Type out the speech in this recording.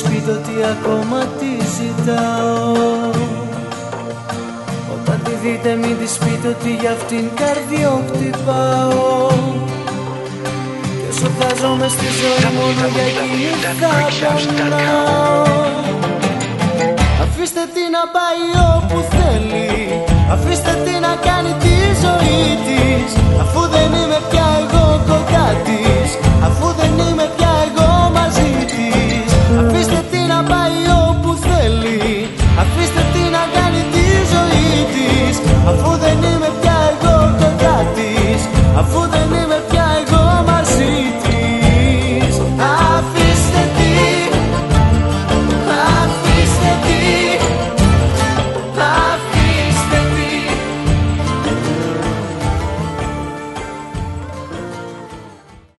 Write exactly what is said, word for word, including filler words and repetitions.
της πείτε ότι ακόμα τη ζητάω. Όταν τη δείτε μην της πείτε ότι για αυτήν καρδιό χτυπάω. Κι όσο θα ζω μες στη ζωή μόνο για εκείνη θα πονάω. Αφήστε την να πάει